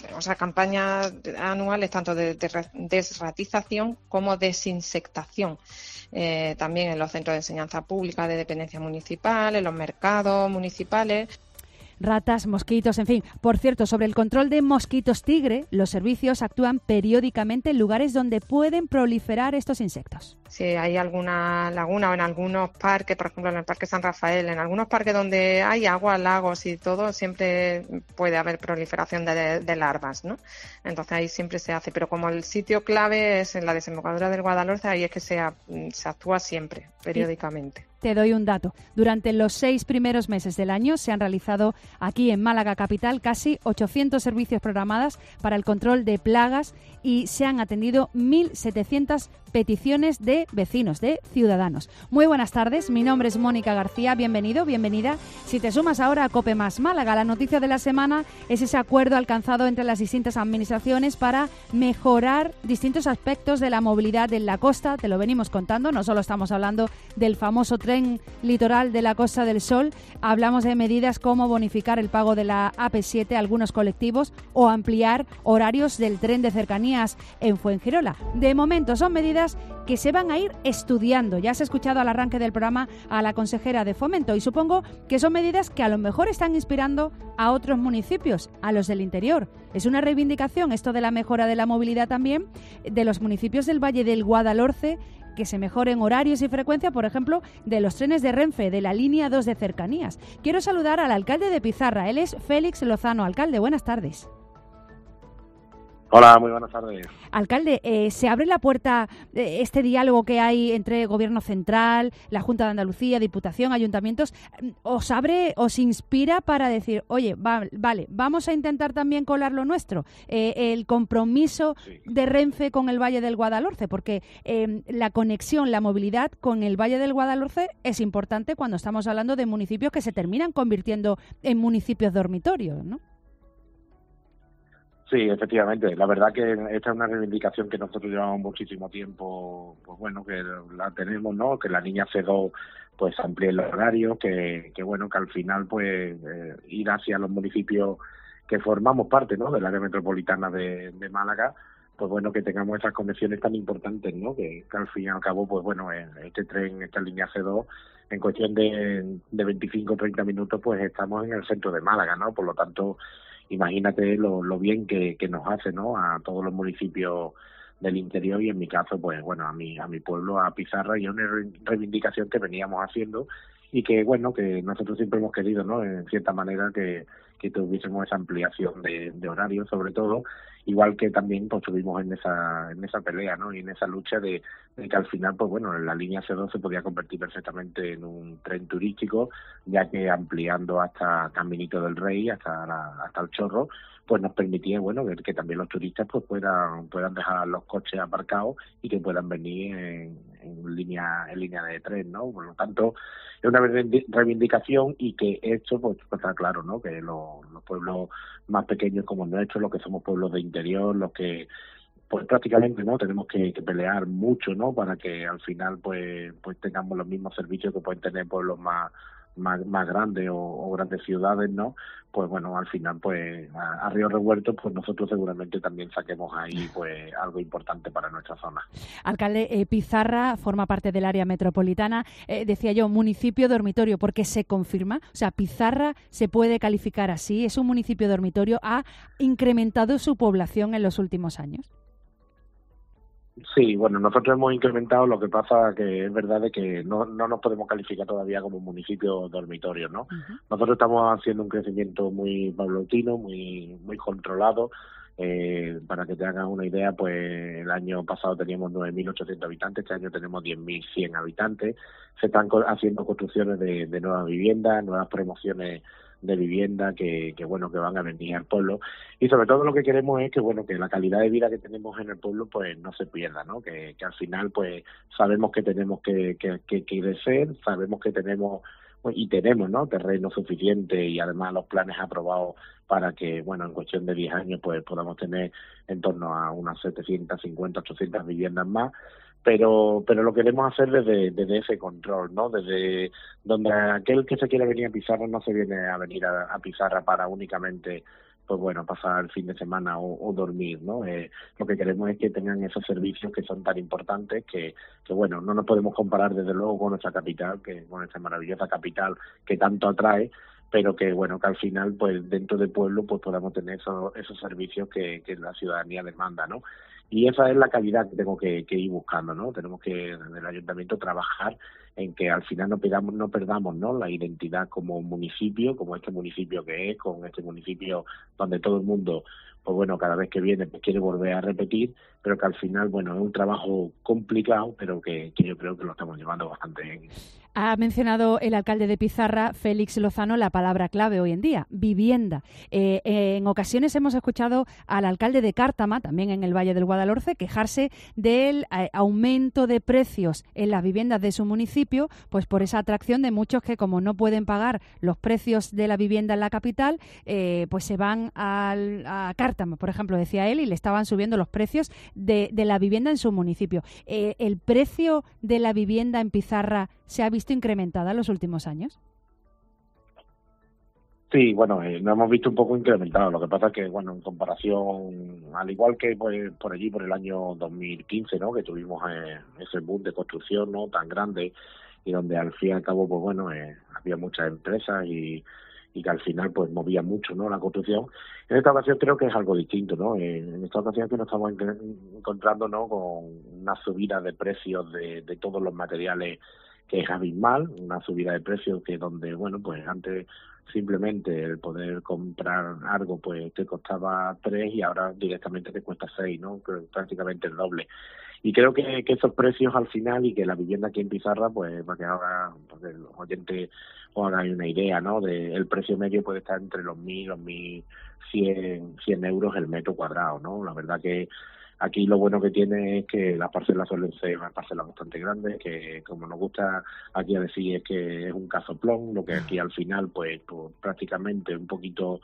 campañas anuales tanto de desratización como desinsectación. También en los centros de enseñanza pública de dependencia municipal, en los mercados municipales. Ratas, mosquitos, en fin. Por cierto, sobre el control de mosquitos tigre, los servicios actúan periódicamente en lugares donde pueden proliferar estos insectos. Si hay alguna laguna o en algunos parques, por ejemplo en el Parque San Rafael, en algunos parques donde hay agua, lagos y todo, siempre puede haber proliferación de larvas, ¿no? Entonces ahí siempre se hace, pero como el sitio clave es en la desembocadura del Guadalhorce, ahí es que se actúa siempre, periódicamente. Te doy un dato. Durante los 6 primeros meses del año se han realizado aquí en Málaga capital casi 800 servicios programados para el control de plagas y se han atendido 1.700 peticiones de vecinos, de ciudadanos. Muy buenas tardes, mi nombre es Mónica García, bienvenido, bienvenida. Si te sumas ahora a COPE más Málaga, la noticia de la semana es ese acuerdo alcanzado entre las distintas administraciones para mejorar distintos aspectos de la movilidad en la costa, te lo venimos contando, no solo estamos hablando del famoso tren litoral de la Costa del Sol, hablamos de medidas como bonificar el pago de la AP7 a algunos colectivos o ampliar horarios del tren de cercanías en Fuengirola. De momento son medidas que se van a ir estudiando. Ya has escuchado al arranque del programa a la consejera de Fomento y supongo que son medidas que a lo mejor están inspirando a otros municipios, a los del interior. Es una reivindicación esto de la mejora de la movilidad también de los municipios del Valle del Guadalhorce, que se mejoren horarios y frecuencia, por ejemplo, de los trenes de Renfe, de la línea 2 de cercanías. Quiero saludar al alcalde de Pizarra, él es Félix Lozano. Alcalde, buenas tardes. Hola, muy buenas tardes. Alcalde, ¿se abre la puerta este diálogo que hay entre Gobierno Central, la Junta de Andalucía, Diputación, Ayuntamientos? ¿Os inspira para decir, oye, vale, vamos a intentar también colar lo nuestro? El compromiso de Renfe con el Valle del Guadalhorce, porque la conexión, la movilidad con el Valle del Guadalhorce es importante cuando estamos hablando de municipios que se terminan convirtiendo en municipios dormitorios, ¿no? Sí, efectivamente. La verdad que esta es una reivindicación que nosotros llevamos muchísimo tiempo, pues bueno, que la tenemos, ¿no? Que la línea C2 pues amplíe el horario, que bueno, que al final pues ir hacia los municipios formamos parte, ¿no?, del área metropolitana de Málaga, pues bueno, que tengamos esas conexiones tan importantes, ¿no?, que al fin y al cabo, pues bueno, este tren, esta línea C2, en cuestión de 25 o 30 minutos, pues estamos en el centro de Málaga, ¿no? Por lo tanto, imagínate lo bien que nos hace, ¿no?, a todos los municipios del interior, y en mi caso, pues bueno, a mi pueblo, a Pizarra, y es una reivindicación que veníamos haciendo y que, bueno, que nosotros siempre hemos querido, ¿no?, en cierta manera que tuviésemos esa ampliación de horario, sobre todo, igual que también pues estuvimos en esa pelea, ¿no?, y en esa lucha de que al final, pues bueno, la línea C2 se podía convertir perfectamente en un tren turístico, ya que ampliando hasta Caminito del Rey, hasta el Chorro, pues nos permitía, bueno, ver que también los turistas pues puedan dejar los coches aparcados y que puedan venir en línea de tren, ¿no? Por lo tanto, es una reivindicación, y que esto pues está claro, ¿no?, que los pueblos más pequeños como el nuestro, los que somos pueblos de interior, los que pues prácticamente no tenemos que pelear mucho, ¿no?, para que al final pues tengamos los mismos servicios que pueden tener pueblos más grandes o grandes ciudades, ¿no? Pues bueno, al final pues a río revuelto, pues nosotros seguramente también saquemos ahí pues algo importante para nuestra zona. Alcalde, Pizarra forma parte del área metropolitana, decía yo, municipio dormitorio, porque se confirma, o sea, Pizarra se puede calificar así, es un municipio dormitorio, ¿ha incrementado su población en los últimos años? Sí, bueno, nosotros hemos incrementado, lo que pasa que es verdad de que no nos podemos calificar todavía como municipio dormitorio, ¿no? Uh-huh. Nosotros estamos haciendo un crecimiento muy paulatino, muy controlado. Para que te hagas una idea, pues el año pasado teníamos 9.800 habitantes, este año tenemos 10.100 habitantes. Se están haciendo construcciones de nuevas viviendas, nuevas promociones de vivienda que bueno, que van a venir al pueblo, y sobre todo lo que queremos es que bueno, que la calidad de vida que tenemos en el pueblo pues no se pierda, ¿no? Que al final pues sabemos que tenemos que crecer, sabemos que tenemos ¿no?, terreno suficiente, y además los planes aprobados para que, bueno, en cuestión de 10 años pues podamos tener en torno a unas 750, 800 viviendas más, pero lo queremos hacer desde ese control, ¿no? Desde donde aquel que se quiere venir a Pizarra no se viene a venir a Pizarra para únicamente pues bueno, pasar el fin de semana o dormir, ¿no? Lo que queremos es que tengan esos servicios que son tan importantes que bueno, no nos podemos comparar desde luego con nuestra capital, con esta maravillosa capital que tanto atrae, pero que bueno, que al final pues dentro del pueblo pues podamos tener esos servicios que la ciudadanía demanda, ¿no? Y esa es la calidad que tengo que ir buscando, ¿no? Tenemos que desde el ayuntamiento trabajar en que al final no perdamos, ¿no?, la identidad como municipio, como este municipio que es, con este municipio donde todo el mundo, pues bueno, cada vez que viene pues quiere volver a repetir, pero que al final, bueno, es un trabajo complicado, pero que yo creo que lo estamos llevando bastante bien. Ha mencionado el alcalde de Pizarra, Félix Lozano, la palabra clave hoy en día, vivienda. En ocasiones hemos escuchado al alcalde de Cártama, también en el Valle del Guadalhorce, quejarse del aumento de precios en las viviendas de su municipio, pues por esa atracción de muchos que, como no pueden pagar los precios de la vivienda en la capital, pues se van a Cártama, por ejemplo, decía él, y le estaban subiendo los precios de la vivienda en su municipio. ¿El precio de la vivienda en Pizarra se ha visto incrementada en los últimos años? Sí, bueno, nos hemos visto un poco incrementado. Lo que pasa es que, bueno, en comparación, al igual que pues, por allí, por el año 2015, ¿no?, que tuvimos ese boom de construcción, ¿no?, tan grande, y donde al fin y al cabo, pues bueno, había muchas empresas y que al final pues movía mucho, ¿no?, la construcción. En esta ocasión creo que es algo distinto, ¿no? En esta ocasión que nos estamos encontrando, ¿no?, con una subida de precios de todos los materiales que es abismal, una subida de precios que donde, bueno, pues antes simplemente el poder comprar algo pues te costaba 3 y ahora directamente te cuesta 6, ¿no?, prácticamente el doble. Y creo que esos precios al final, y que la vivienda aquí en Pizarra, pues para que ahora pues, los oyentes os hagan una idea, ¿no?, de el precio medio puede estar entre los 1.000 y los 1.100 euros el metro cuadrado, ¿no? La verdad que aquí lo bueno que tiene es que las parcelas suelen ser unas parcelas bastante grandes, que como nos gusta aquí a decir es que es un casoplón, lo que aquí al final pues prácticamente un poquito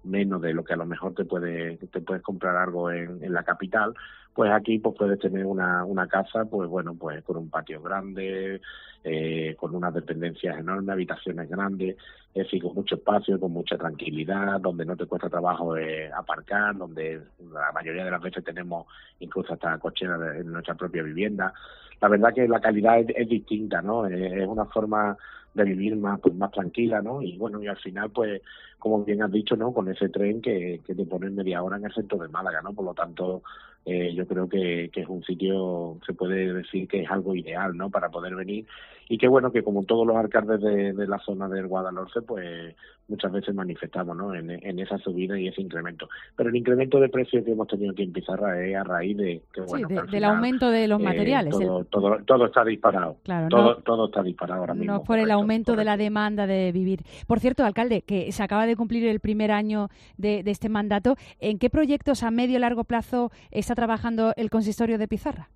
menos de lo que a lo mejor te puedes comprar algo en la capital, pues aquí pues puedes tener una casa, pues bueno, pues con un patio grande, con unas dependencias enormes, habitaciones grandes, es decir, con mucho espacio, con mucha tranquilidad, donde no te cuesta trabajo aparcar, donde la mayoría de las veces tenemos incluso hasta cocheras en nuestra propia vivienda. La verdad que la calidad es distinta, ¿no? Es una forma de vivir más tranquila, ¿no? Y bueno, y al final, pues, como bien has dicho, ¿no? Con ese tren que te pone media hora en el centro de Málaga, ¿no? Por lo tanto, yo creo que es un sitio, se puede decir que es algo ideal, ¿no? Para poder venir. Y que bueno, que como todos los alcaldes de la zona del Guadalhorce, pues muchas veces manifestamos, ¿no? En esa subida y ese incremento. Pero el incremento de precios que hemos tenido aquí en Pizarra es a raíz de que, bueno, sí, que al del final, aumento de los materiales. Todo está disparado. Claro, todo está disparado ahora mismo. No por el aumento de la demanda de vivir. Por cierto, alcalde, que se acaba de cumplir el primer año de este mandato, ¿en qué proyectos a medio y largo plazo está trabajando el consistorio de Pizarra?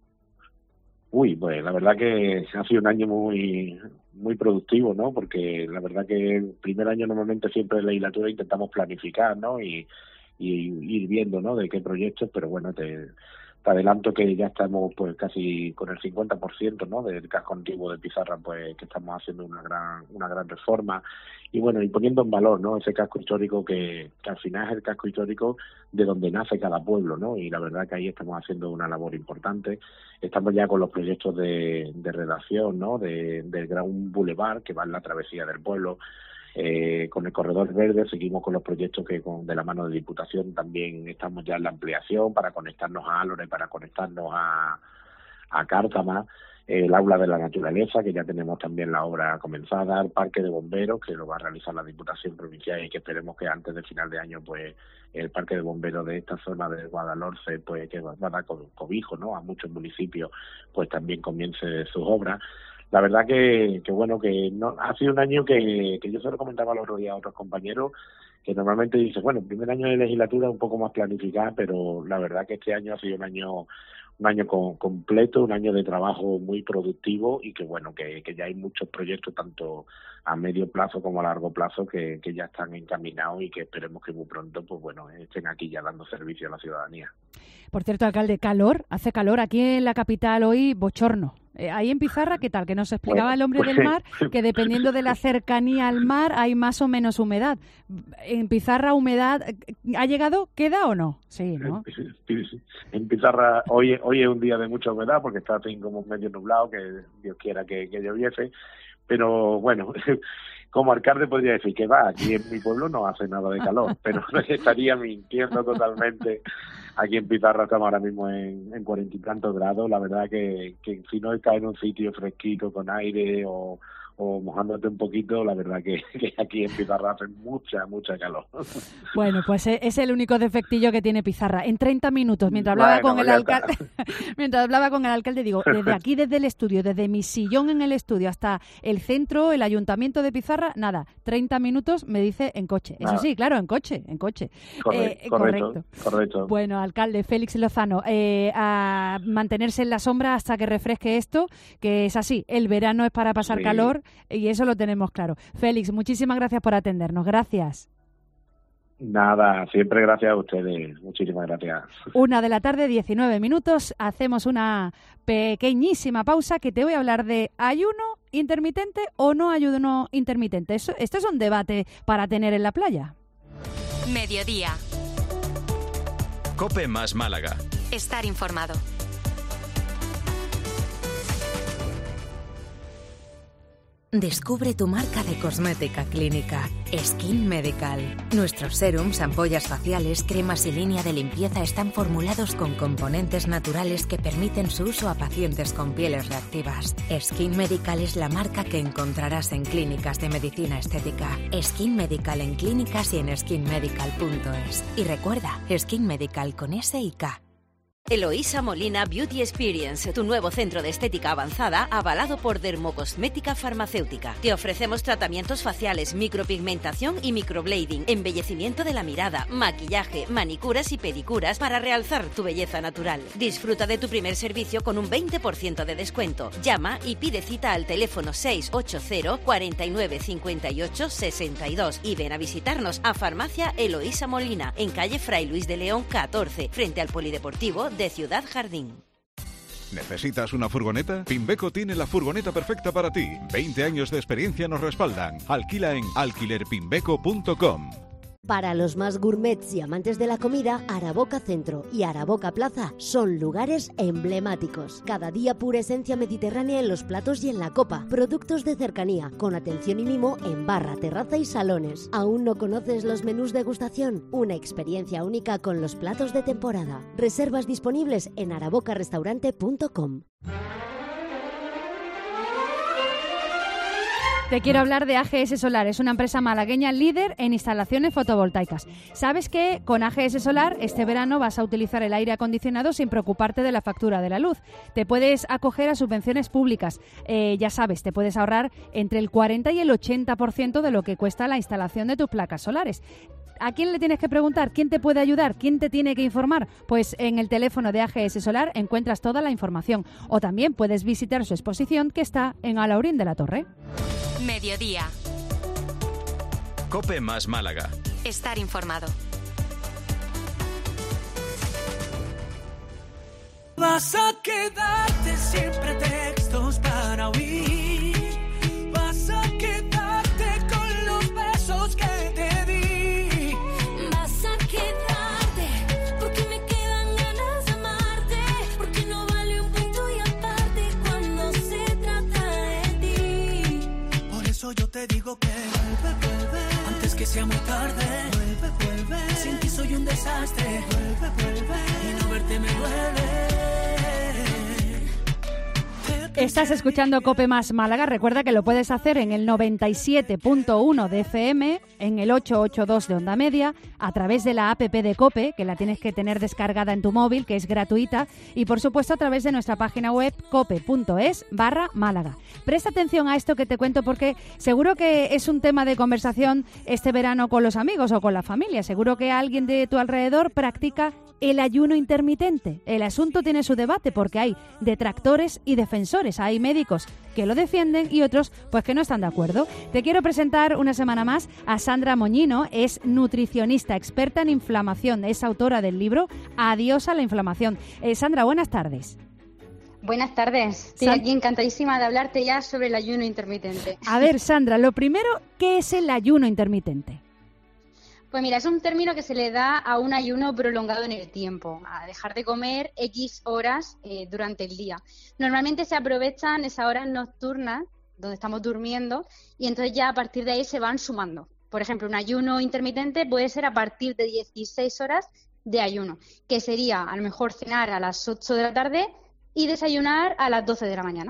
Pues la verdad que ha sido un año muy productivo, ¿no? Porque la verdad que el primer año normalmente siempre en la legislatura intentamos planificar, ¿no? Y ir viendo, ¿no? De qué proyectos, pero bueno, te adelanto que ya estamos pues casi con el 50%, ¿no? Del casco antiguo de Pizarra, pues que estamos haciendo una gran reforma y bueno, y poniendo en valor, ¿no? Ese casco histórico que al final es el casco histórico de donde nace cada pueblo, ¿no? Y la verdad que ahí estamos haciendo una labor importante. Estamos ya con los proyectos de redacción, ¿no? Del Gran Boulevard que va en la travesía del pueblo. Con el corredor verde seguimos con los proyectos que de la mano de Diputación también estamos ya en la ampliación para conectarnos a Álore, para conectarnos a Cártama, el aula de la naturaleza, que ya tenemos también la obra comenzada, el parque de bomberos, que lo va a realizar la Diputación Provincial y que esperemos que antes del final de año pues el parque de bomberos de esta zona de Guadalhorce, pues que va a dar cobijo, ¿no? A muchos municipios, pues también comience sus obras. La verdad que bueno, que no ha sido un año que yo se lo comentaba el otro día a otros compañeros, que normalmente dice, bueno, el primer año de legislatura un poco más planificada, pero la verdad que este año ha sido un año completo, un año de trabajo muy productivo y que bueno, que ya hay muchos proyectos tanto a medio plazo como a largo plazo que ya están encaminados y que esperemos que muy pronto pues bueno, estén aquí ya dando servicio a la ciudadanía. Por cierto, alcalde, hace calor aquí en la capital hoy, bochorno. Ahí en Pizarra, ¿qué tal? Que nos explicaba el hombre del mar que dependiendo de la cercanía al mar hay más o menos humedad. En Pizarra, humedad, ¿ha llegado? ¿Queda o no? Sí, ¿no? Sí. En Pizarra hoy es un día de mucha humedad porque está así como medio nublado, que Dios quiera que lloviese. Pero bueno, como alcalde podría decir que aquí en mi pueblo no hace nada de calor, pero estaría mintiendo totalmente. Aquí en Pizarra estamos ahora mismo en 40 y tantos grados. La verdad que si no estás en un sitio fresquito con aire o mojándote un poquito, la verdad que aquí en Pizarra hace mucha calor. Bueno, pues es el único defectillo que tiene Pizarra. En 30 minutos, mientras hablaba con el alcalde, digo, desde aquí, desde el estudio, desde mi sillón en el estudio hasta el centro, el ayuntamiento de Pizarra, nada, 30 minutos me dice en coche. Eso sí, claro, en coche. Correcto. Bueno, alcalde Félix Lozano, a mantenerse en la sombra hasta que refresque esto, que es así, el verano es para pasar calor. Y eso lo tenemos claro. Félix, muchísimas gracias por atendernos. Gracias. Nada, siempre gracias a ustedes. Muchísimas gracias. 1:19 p.m. Hacemos una pequeñísima pausa que te voy a hablar de ayuno intermitente o no ayuno intermitente. Esto es un debate para tener en la playa. Mediodía. COPE más Málaga. Estar informado. Descubre tu marca de cosmética clínica, Skin Medical. Nuestros serums, ampollas faciales, cremas y línea de limpieza están formulados con componentes naturales que permiten su uso a pacientes con pieles reactivas. Skin Medical es la marca que encontrarás en clínicas de medicina estética. Skin Medical en clínicas y en skinmedical.es. Y recuerda, Skin Medical con S y K. Eloísa Molina Beauty Experience, tu nuevo centro de estética avanzada avalado por Dermocosmética Farmacéutica. Te ofrecemos tratamientos faciales, micropigmentación y microblading, embellecimiento de la mirada, maquillaje, manicuras y pedicuras para realzar tu belleza natural. Disfruta de tu primer servicio con un 20% de descuento. Llama y pide cita al teléfono 680 49 58 62 y ven a visitarnos a Farmacia Eloísa Molina, en calle Fray Luis de León 14, frente al Polideportivo de Ciudad Jardín. ¿Necesitas una furgoneta? Pimbeco tiene la furgoneta perfecta para ti. 20 años de experiencia nos respaldan. Alquila en alquilerpimbeco.com. Para los más gourmets y amantes de la comida, Araboca Centro y Araboca Plaza son lugares emblemáticos. Cada día pura esencia mediterránea en los platos y en la copa. Productos de cercanía, con atención y mimo en barra, terraza y salones. ¿Aún no conoces los menús degustación? Una experiencia única con los platos de temporada. Reservas disponibles en arabocarestaurante.com. Te quiero hablar de AGS Solar, es una empresa malagueña líder en instalaciones fotovoltaicas. ¿Sabes que con AGS Solar este verano vas a utilizar el aire acondicionado sin preocuparte de la factura de la luz? Te puedes acoger a subvenciones públicas, ya sabes, te puedes ahorrar entre el 40 y el 80% de lo que cuesta la instalación de tus placas solares. ¿A quién le tienes que preguntar? ¿Quién te puede ayudar? ¿Quién te tiene que informar? Pues en el teléfono de AGS Solar encuentras toda la información. O también puedes visitar su exposición que está en Alhaurín de la Torre. Mediodía. COPE más Málaga. Estar informado. Vas a quedarte siempre textos para huir. Vas a quedarte con los besos que te di. Vas a quedarte porque me quedan ganas de amarte. Porque no vale un punto y aparte cuando se trata de ti. Por eso yo te digo que vuelve, antes que sea muy tarde. Vuelve, sin ti soy un desastre. Vuelve, y no verte me duele. Estás escuchando COPE más Málaga. Recuerda que lo puedes hacer en el 97.1 de FM, en el 882 de Onda Media, a través de la APP de COPE, que la tienes que tener descargada en tu móvil, que es gratuita, y por supuesto a través de nuestra página web cope.es/Málaga. Presta atención a esto que te cuento porque seguro que es un tema de conversación este verano con los amigos o con la familia. Seguro que alguien de tu alrededor practica el ayuno intermitente. El asunto tiene su debate porque hay detractores y defensores. Hay médicos que lo defienden y otros pues que no están de acuerdo. Te quiero presentar una semana más a Sandra Moñino. Es nutricionista, experta en inflamación. Es autora del libro Adiós a la inflamación. Sandra, buenas tardes. Buenas tardes. Estoy aquí encantadísima de hablarte ya sobre el ayuno intermitente. A ver, Sandra, lo primero, ¿qué es el ayuno intermitente? Pues mira, es un término que se le da a un ayuno prolongado en el tiempo, a dejar de comer X horas durante el día. Normalmente se aprovechan esas horas nocturnas, donde estamos durmiendo, y entonces ya a partir de ahí se van sumando. Por ejemplo, un ayuno intermitente puede ser a partir de 16 horas de ayuno, que sería a lo mejor cenar a las 8 de la tarde y desayunar a las 12 de la mañana.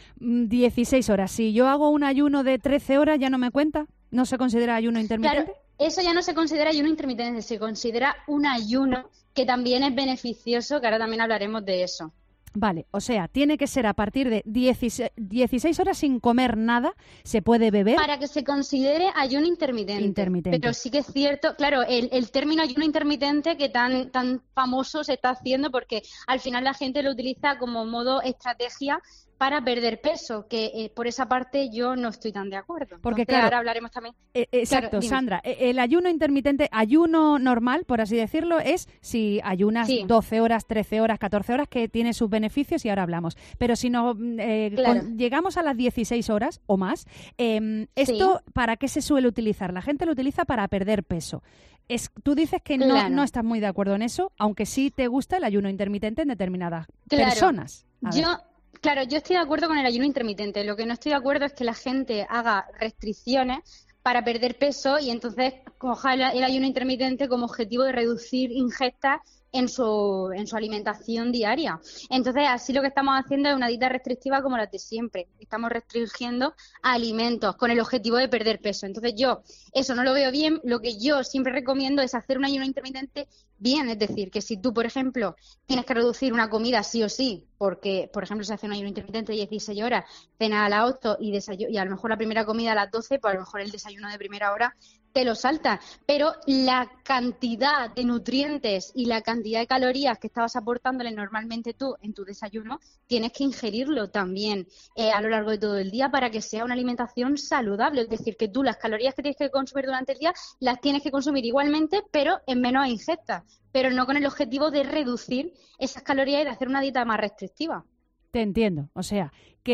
16 horas. Si yo hago un ayuno de 13 horas, ¿ya no me cuenta? ¿No se considera ayuno intermitente? Claro, eso ya no se considera ayuno intermitente, se considera un ayuno que también es beneficioso, que ahora también hablaremos de eso. Vale, o sea, tiene que ser a partir de 16 horas sin comer nada, se puede beber. Para que se considere ayuno intermitente. Pero sí que es cierto, claro, el término ayuno intermitente que tan famoso se está haciendo porque al final la gente lo utiliza como modo estrategia para perder peso, que por esa parte yo no estoy tan de acuerdo. Porque entonces, claro, ahora hablaremos también. Exacto, claro, Sandra. El ayuno intermitente, ayuno normal, por así decirlo, es si ayunas 12 horas, 13 horas, 14 horas, que tiene sus beneficios y ahora hablamos. Pero si no llegamos a las 16 horas o más, ¿esto para qué se suele utilizar? La gente lo utiliza para perder peso. Tú dices que no estás muy de acuerdo en eso, aunque sí te gusta el ayuno intermitente en determinadas personas. Claro, yo estoy de acuerdo con el ayuno intermitente. Lo que no estoy de acuerdo es que la gente haga restricciones para perder peso y entonces coja el ayuno intermitente como objetivo de reducir ingestas en su alimentación diaria. Entonces, así lo que estamos haciendo es una dieta restrictiva como la de siempre. Estamos restringiendo alimentos con el objetivo de perder peso. Entonces, yo eso no lo veo bien. Lo que yo siempre recomiendo es hacer un ayuno intermitente bien. Es decir, que si tú, por ejemplo, tienes que reducir una comida sí o sí, porque, por ejemplo, se hace un ayuno intermitente de 16 horas, cena a las 8 y a lo mejor la primera comida a las 12, pues a lo mejor el desayuno de primera hora te lo saltas, pero la cantidad de nutrientes y la cantidad de calorías que estabas aportándole normalmente tú en tu desayuno, tienes que ingerirlo también a lo largo de todo el día para que sea una alimentación saludable. Es decir, que tú las calorías que tienes que consumir durante el día las tienes que consumir igualmente, pero en menos ingestas, pero no con el objetivo de reducir esas calorías y de hacer una dieta más restrictiva. Te entiendo, o sea,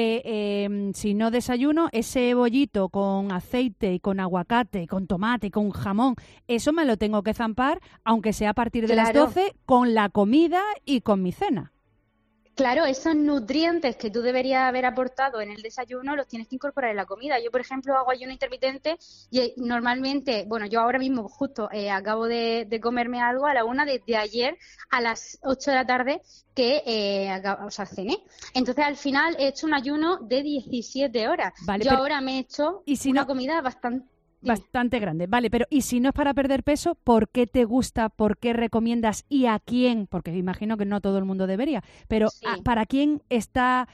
que si no desayuno, ese bollito con aceite y con aguacate, y con tomate y con jamón, eso me lo tengo que zampar, aunque sea a partir de las 12, con la comida y con mi cena. Claro, esos nutrientes que tú deberías haber aportado en el desayuno los tienes que incorporar en la comida. Yo, por ejemplo, hago ayuno intermitente y normalmente, bueno, yo ahora mismo justo acabo de comerme algo a la 1 de ayer a las 8 de la tarde que cené. Entonces, al final he hecho un ayuno de 17 horas. Vale, yo ahora me he hecho una comida bastante grande. Vale, pero ¿y si no es para perder peso? ¿Por qué te gusta? ¿Por qué recomiendas? ¿Y a quién? Porque imagino que no todo el mundo debería. Pero ¿para quién está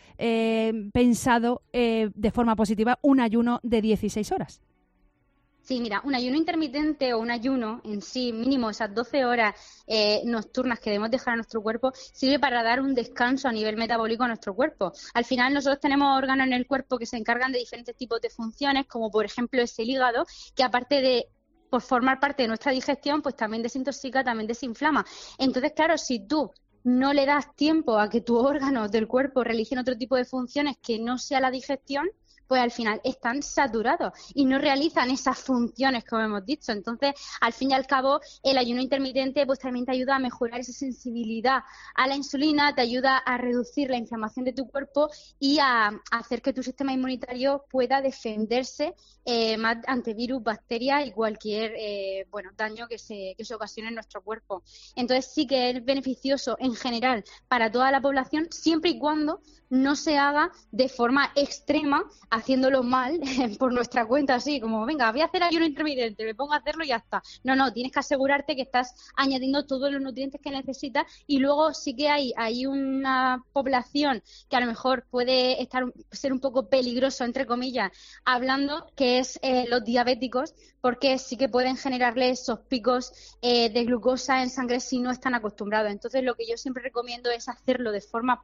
pensado de forma positiva un ayuno de 16 horas? Sí, mira, un ayuno intermitente o un ayuno en sí, mínimo esas 12 horas nocturnas que debemos dejar a nuestro cuerpo, sirve para dar un descanso a nivel metabólico a nuestro cuerpo. Al final nosotros tenemos órganos en el cuerpo que se encargan de diferentes tipos de funciones, como por ejemplo es el hígado, que aparte de formar parte de nuestra digestión, pues también desintoxica, también desinflama. Entonces, claro, si tú no le das tiempo a que tus órganos del cuerpo realicen otro tipo de funciones que no sea la digestión, pues al final están saturados y no realizan esas funciones, como hemos dicho. Entonces, al fin y al cabo, el ayuno intermitente pues también te ayuda a mejorar esa sensibilidad a la insulina, te ayuda a reducir la inflamación de tu cuerpo y a hacer que tu sistema inmunitario pueda defenderse más ante virus, bacterias y cualquier daño que se ocasione en nuestro cuerpo. Entonces, sí que es beneficioso en general para toda la población, siempre y cuando no se haga de forma extrema, haciéndolo mal por nuestra cuenta, así como, venga, voy a hacer ayuno intermitente, me pongo a hacerlo y ya está. No, tienes que asegurarte que estás añadiendo todos los nutrientes que necesitas y luego sí que hay una población que a lo mejor puede ser un poco peligroso, entre comillas, hablando, que es los diabéticos, porque sí que pueden generarle esos picos de glucosa en sangre si no están acostumbrados. Entonces, lo que yo siempre recomiendo es hacerlo de forma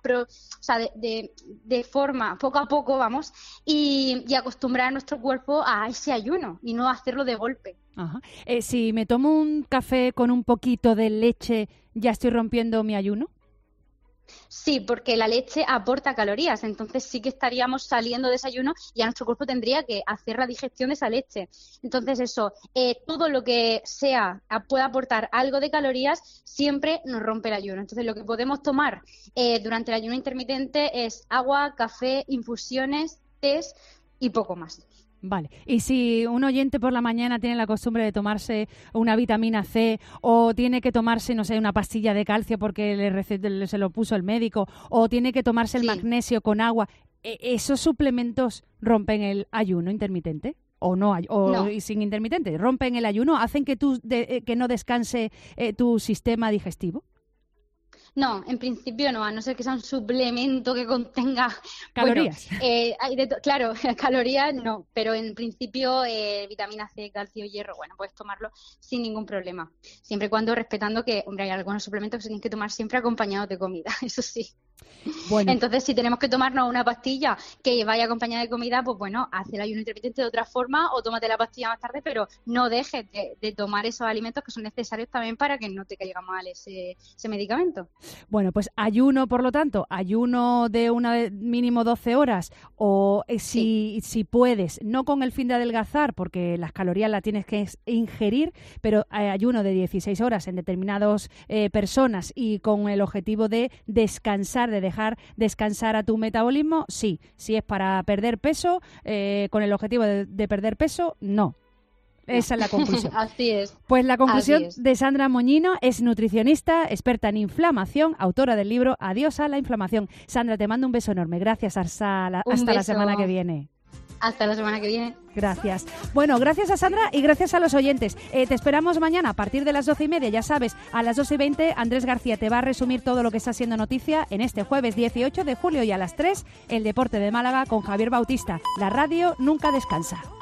de forma poco a poco, vamos, y acostumbrar a nuestro cuerpo a ese ayuno y no hacerlo de golpe. Ajá. Si me tomo un café con un poquito de leche, ¿ya estoy rompiendo mi ayuno? Sí, porque la leche aporta calorías, entonces sí que estaríamos saliendo de desayuno y a nuestro cuerpo tendría que hacer la digestión de esa leche. Entonces eso, todo lo que pueda aportar algo de calorías siempre nos rompe el ayuno. Entonces lo que podemos tomar durante el ayuno intermitente es agua, café, infusiones, tés y poco más. Vale, y si un oyente por la mañana tiene la costumbre de tomarse una vitamina C o tiene que tomarse, no sé, una pastilla de calcio porque se lo puso el médico o tiene que tomarse el magnesio con agua, ¿esos suplementos rompen el ayuno intermitente? ¿O no? No. Sin intermitente, ¿rompen el ayuno? ¿Hacen que que no descanse tu sistema digestivo? No, en principio no, a no ser que sea un suplemento que contenga calorías. Claro, calorías no, pero en principio vitamina C, calcio, hierro, puedes tomarlo sin ningún problema. Siempre y cuando respetando que, hombre, hay algunos suplementos que se tienen que tomar siempre acompañados de comida, eso sí. Bueno. Entonces, si tenemos que tomarnos una pastilla que vaya acompañada de comida, pues bueno, haz el ayuno intermitente de otra forma o tómate la pastilla más tarde, pero no dejes de tomar esos alimentos que son necesarios también para que no te caiga mal ese medicamento. Bueno, pues ayuno, por lo tanto, ayuno de mínimo 12 horas o si puedes, no con el fin de adelgazar, porque las calorías las tienes que ingerir, pero ayuno de 16 horas en determinadas personas y con el objetivo de descansar, de dejar descansar a tu metabolismo, sí. Si es para perder peso, con el objetivo de perder peso, no. Esa es la conclusión. Así es. Pues la conclusión Así es. de Sandra Moñino es nutricionista, experta en inflamación, autora del libro Adiós a la inflamación. Sandra, te mando un beso enorme. Gracias, hasta la beso. semana que viene. Hasta la semana que viene. Gracias. Bueno, gracias a Sandra y gracias a los oyentes. Te esperamos mañana a partir de las 12:30, ya sabes, a las 2:20 Andrés García te va a resumir todo lo que está siendo noticia en este jueves 18 de julio y a las 3 el Deporte de Málaga con Javier Bautista. La radio nunca descansa.